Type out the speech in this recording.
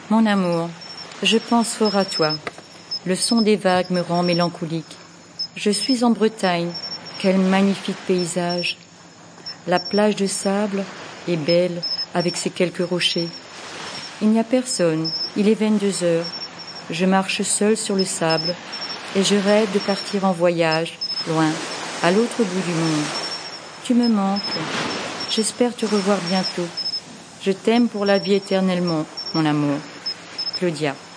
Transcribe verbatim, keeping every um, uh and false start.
Mon amour, je pense fort à toi. Le son des vagues me rend mélancolique. Je suis en Bretagne, quel magnifique paysage. La plage de sable est belle avec ses quelques rochers. Il n'y a personne, il est vingt-deux heures. Je marche seule sur le sable et je rêve de partir en voyage, loin, à l'autre bout du monde. Tu me manques, j'espère te revoir bientôt. Je t'aime pour la vie éternellement, mon amour. Claudia.